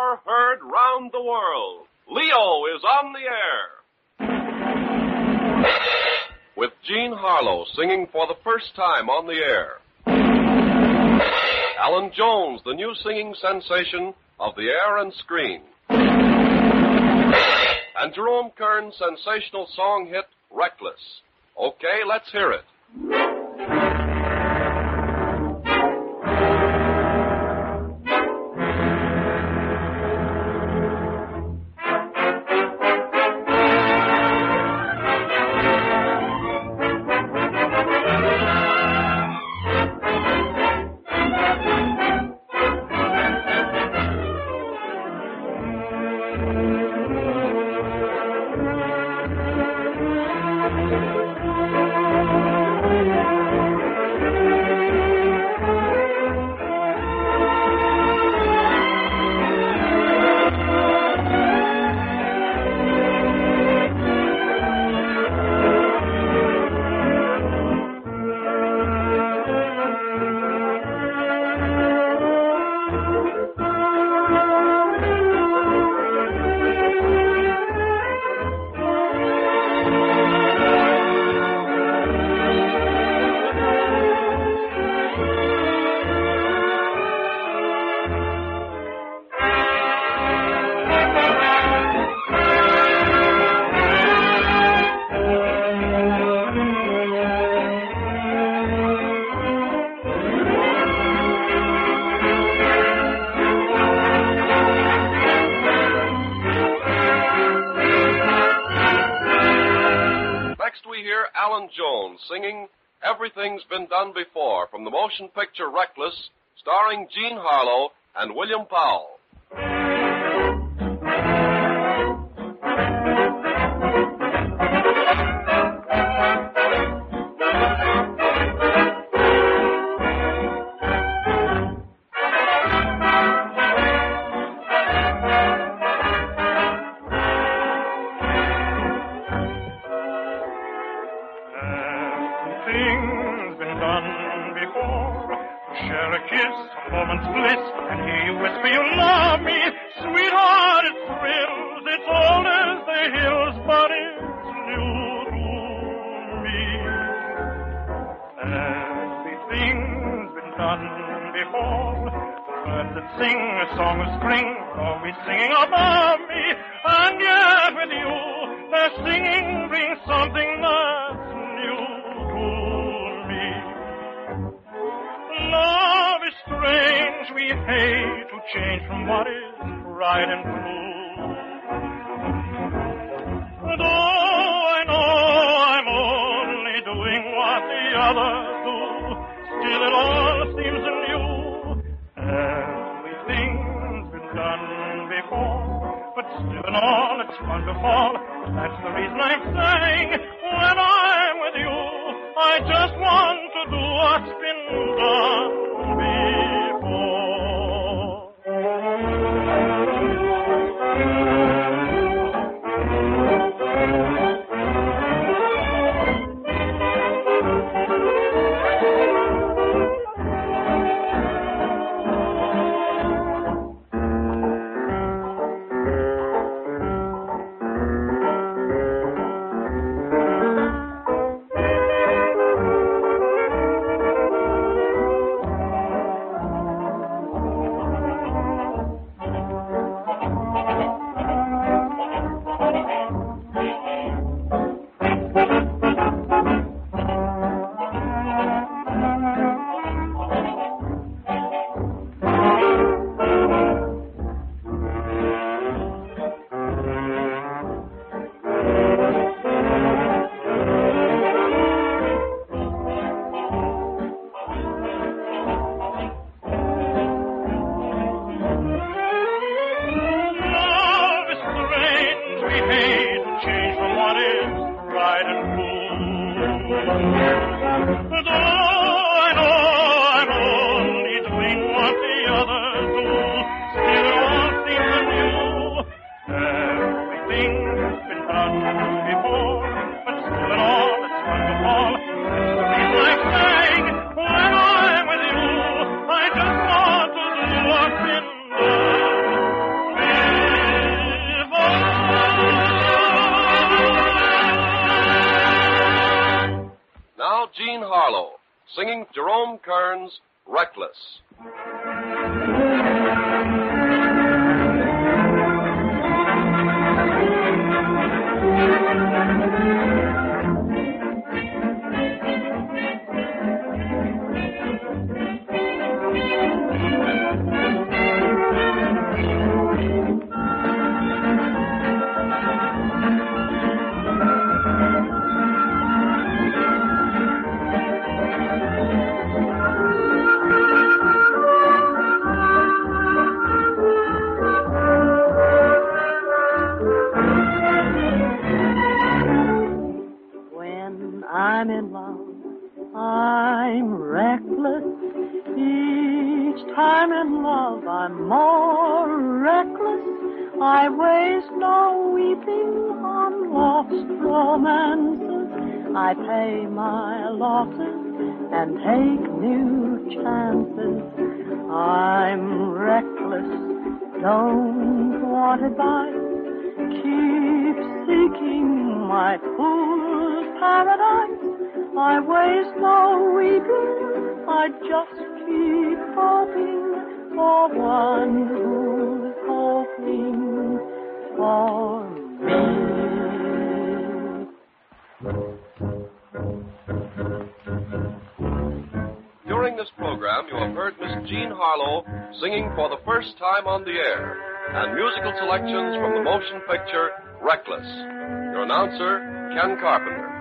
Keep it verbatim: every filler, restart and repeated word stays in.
ever heard round the world. Leo is on the air. With Jean Harlow singing for the first time on the air. Alan Jones, the new singing sensation of the air and screen. And Jerome Kern's sensational song hit, Reckless. Okay, let's hear it. Jones singing Everything's Been Done Before from the motion picture Reckless, starring Jean Harlow and William Powell. singing Jerome Kern's Reckless. I'm in love, I'm reckless. Each time in love I'm more reckless. I waste no weeping on lost romances. I pay my losses and take new chances. I'm reckless, don't want advice. Keep seeking my fool's paradise. I waste no weeping, I just keep hoping for one who's hoping for me. During this program, you have heard Miss Jean Harlow singing for the first time on the air, and musical selections from the motion picture Reckless. Your announcer, Ken Carpenter.